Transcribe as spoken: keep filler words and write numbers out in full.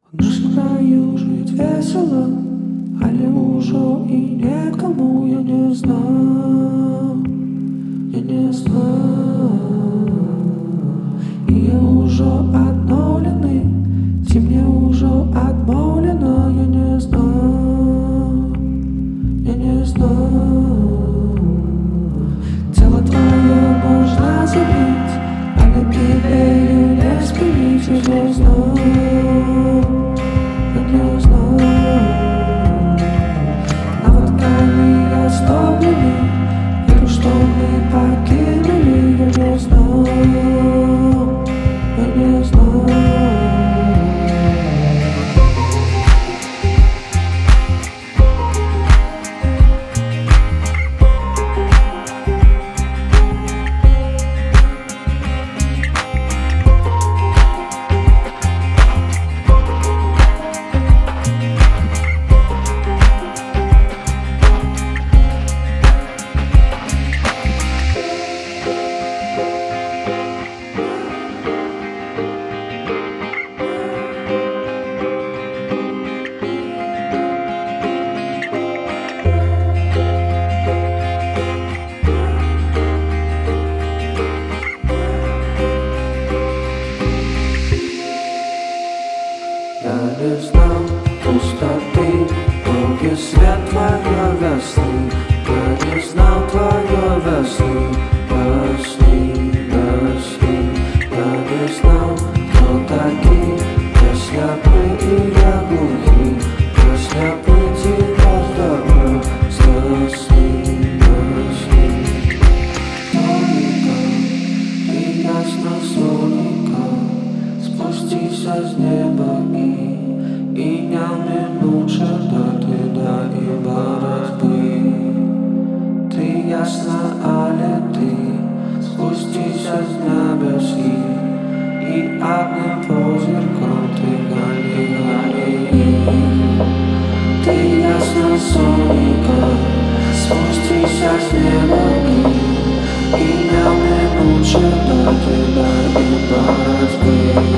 В нашем краю жить весело, а не ужо и некому, я не знаю, я не знаю. И я уже отновленный, ти мне уже отмолено, я не знаю, я не знаю. Тело твое можно забить, а на тебе не спинить, я не знаю. Не знаю, наводками оставлены, верю, что мы покинули, я не знаю, я не знаю. Я не знал пустоты, долгий свет твоей весны. Я не знал твоей весны, весны, весны. Я не знал, кто такие, если мы и я глухи, если мы тебя добро с весны, весны. Тоника, ты ясно соника, спустись с неба и И не минуче до туда и борозды. Ты ясна, але ты спустись с небес и И огнем позерком ты гони, гони. Ты ясна, соника, спустись с неба и И не минуче до туда и борозды.